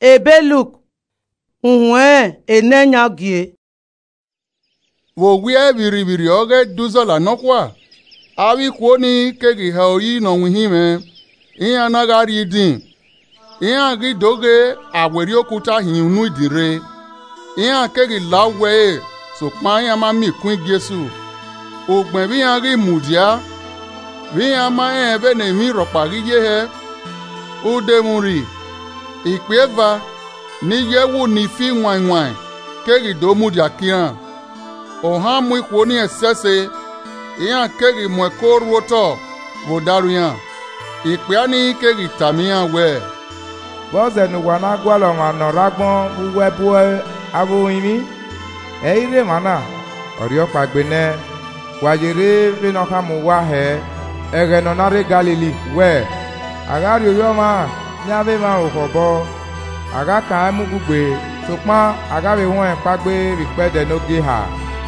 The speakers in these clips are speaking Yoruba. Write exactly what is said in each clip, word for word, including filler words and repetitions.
ebeluk uhwe enenya gie wo wie biri biri oge duzola nokwa awi kwoni kegi haoyi no nwihime iya nagari din iya gi doge aweri okuta hinu idire iya kegi lawe so pa iya ma mi kun Jesu ogben bi ya ri mudia bi ya ma ebe na mi ropa giye he udemuri ìpéva ní yewu ní fi wàìwàì kegi do mudia kiran oha mu iko ni esese iya kegi mu ko ruoto wo daruyan ìpé ani kegi tamiyan we boze nu wana gwalo ngano ragbon buwe buwe abuimi eire mana orio pagbene wajere bino kamu wa he ege no nare Galili we agari yo ma nyabe ma okobo aga ka mu gbugbe tupon aga be won pagbe ripede no ge ha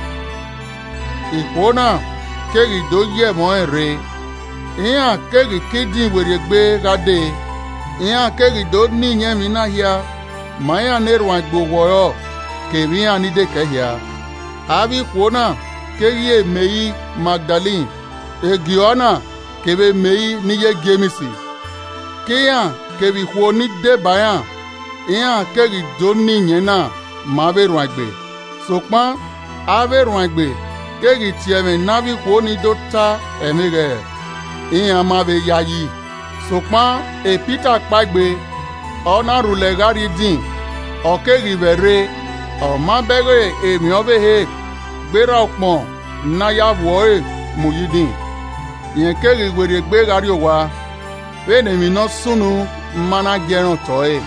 ìkónà kegi do ye mo ere iya kegi kidin were gbe gade iya kegi do ni yen mi na hia maya nerwa gbogbo yo kebi ani de kehia abi kónà kegi emeyi Magdalene egiona kebe meyi ni ye gemisi kiya kebi kwoni de bayan iya kegi do ni yen na ma be rwa gbe sopan ave rwa gbe kegi tieme nabi kwoni dota emege iya ma be yayi sopan e Peter pagbe ona rule gari din o kegi bere o ma bere emi obe he gbera opon na ya boe muyidin yen kegi were gbe gari owa be ne mi no sunu mana geron toe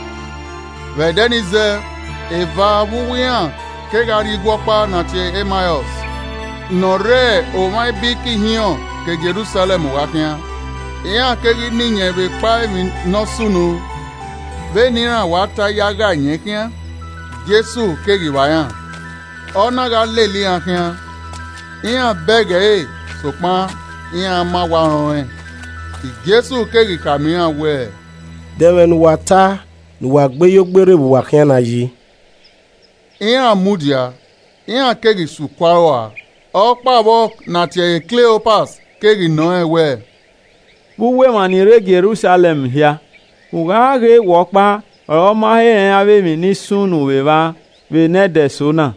vedenize eva buwian kegari gwopa na tie Emmaus nore o mai biki hion ke Jerusalem wakia iya kegi ninye be pa mi no sunu be nira wata yaga nyekia Jesu kegi wayan ona ga leli akia iya bege sopa iya ma waron Jesu kegi kamia we dewen wata nuwa gbe yogbere wakia na yi iya mudia iya kegi sukwawa ọkpabo na tie Cleopas kegi no ewe buwe manire Jerusalem hia ugage wokpa ọma he ave mi ni sunu weva we ne de sona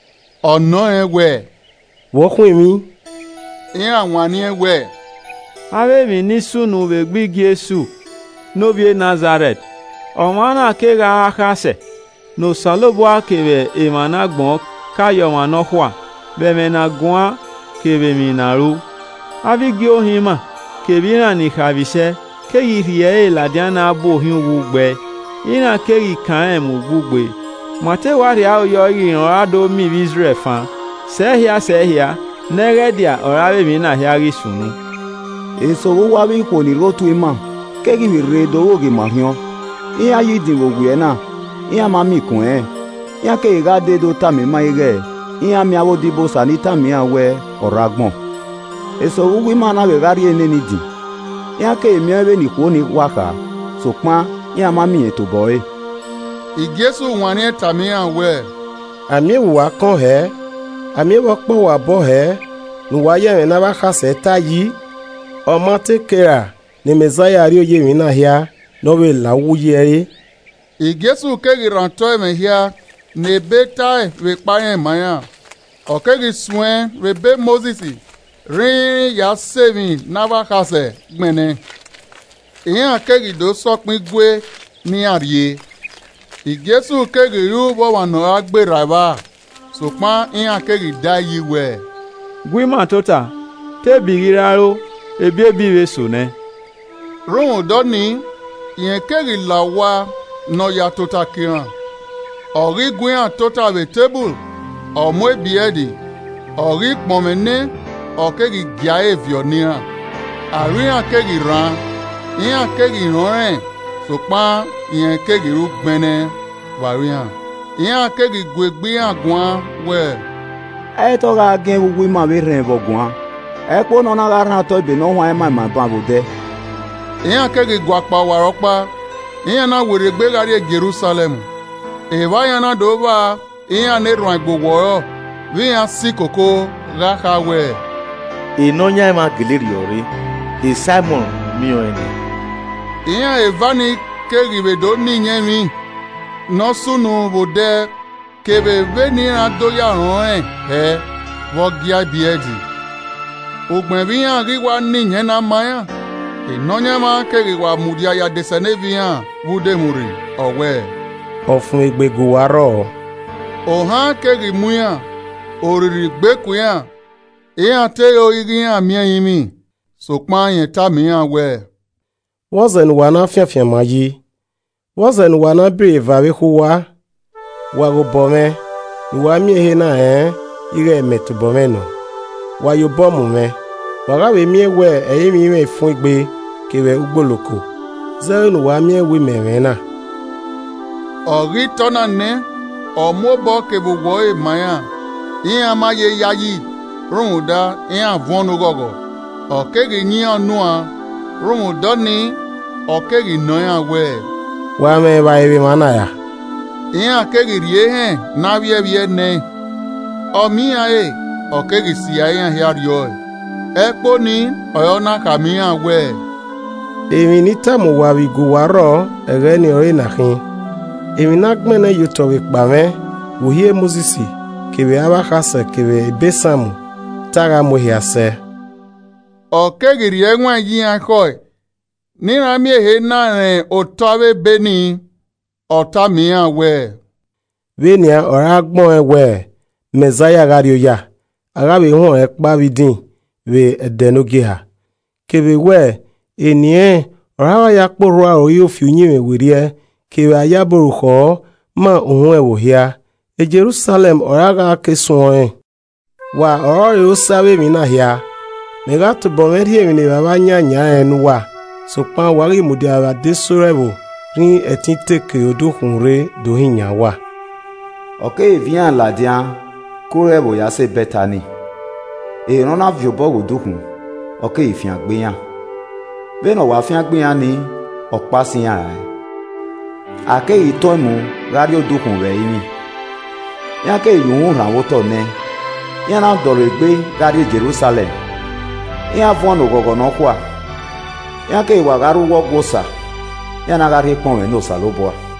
ono ewe wo kun mi iya wani ewe ave mi ni sunu we gbi Jesu no bi Nazareth ọma na ke ga akase no salobo akebe emana gbon kayo mano kwa beme na gwa kebe minaru avigi ohima kebina ni khavise ke yirie la diana bo hin wugbe ina ke yi kan mu gbugbe mate wari a yo iran ado mi Israel fan sehia sehia neredia orabe mi na hiari sunu eso wo wa bi ko ni rotu ima ke gi re do wo gi mahio iya yi din wo gwe na iya ma mi kun e iya ke ga de do ta mi ma ige iya mi awo dibo sanita mi awe oragbon eso wuwi mana be gari eneni di iya ke mi ebe ni ko ni waka so pan iya ma mi eto boy Jesu wani tami awe ami wa kan he ami wo pon wa bo he nu wa ye na ba khase ta yi ọmọ tekera ni Messiah ri oye mi na hia no we lawu ye Jesu kegi ranto me hia ne beta we payen maya o kegi swen we be Moses rin ya seven nava khase gbene iyan kegi do sopin gwe ni ariye Jesu kegi yu bo wa no agbera ba sopan iyan kegi dayi we gwima tota te bigiraro ebi ebi we sone run do ni iyan kegi lawa no ya tota kiran ori gwian tota we table ọmọ ebiedi ori pomene okegi gia evionia arian kegi ran iyan kegi ran sopa iyan kegi ru gbene warian iyan kegi gwegbe agwan we e to ga gen wuwi ma be ren bo gwan e po no na ga ran to be no wan ma ma ba bo de iyan kegi gwapa waropa iya na were gbe gari Jerusalem eva ya na dova iya ne rwan gbowo vi ya sikoko ga hawe inonya ma giliriori e Simon mioeni iya evani keribe do ni nyemi no sunu bode kebe veni na do ya ron e wo gia biedi ogbon bi yan ri wa ni yen na maya inonya ma keri wa mudia ya desene bi yan wude muri owe ọfun egbego waro ohan keri muya oriri gbeku yan iya te o igi yan mi yin mi so pa yen ta mi yan we wozen wana fiafia mayi wozen wana bre vawe huwa wago bome wa mi he na eh ire metu bome no wa yo bomu me waga we mi we e mi me fun igbe kewe ugboloko zenu wa mi we mewe na ori tona ne omobo kebu wo e maya iya ma ye yayi runda iya vonu gogo okegi ni anua runda ni okegi no ya we wa me ba ebe mana ya iya kegi rie he na wie wie ne omi ae okegi si ya ya rio epo ni oyona kamia we emi ni tamu wa wi go waro ere ni ore na hin emi na gbene yuto we pa me wo hie Moses kebe aba khase kebe besamu tara mo hiase okegi rie nwa yi akoi ni na mi he na re otawe beni otamia we venia ora gbon ewe Messiah gario ya agabe hon e pa bidin we edenoge ha kebe we enie ora ya kporo aro yo fi unyi werie kebe ayaboru kho ma ohun ewo hia e Jerusalem ora ga kesun e wa ora yo sabe mi na hia me ga to bo meri mi ni baba nya nya enu wa so pa wari mudi aba de sorewo rin etin teke odokunre do hinya wa oke vient ladian kore bo ya se betani e ron na vio bo odokun oke ifian gbeyan be no wa fian gbeyan ni opa siyan ra ake itomu radio odokun re imi ya ke yun ran wo to ne ya na dore gbe radio Jerusalem ya fon ogogo no kwa ya ke wa garu wo gosa ya na gari pon we no saloboa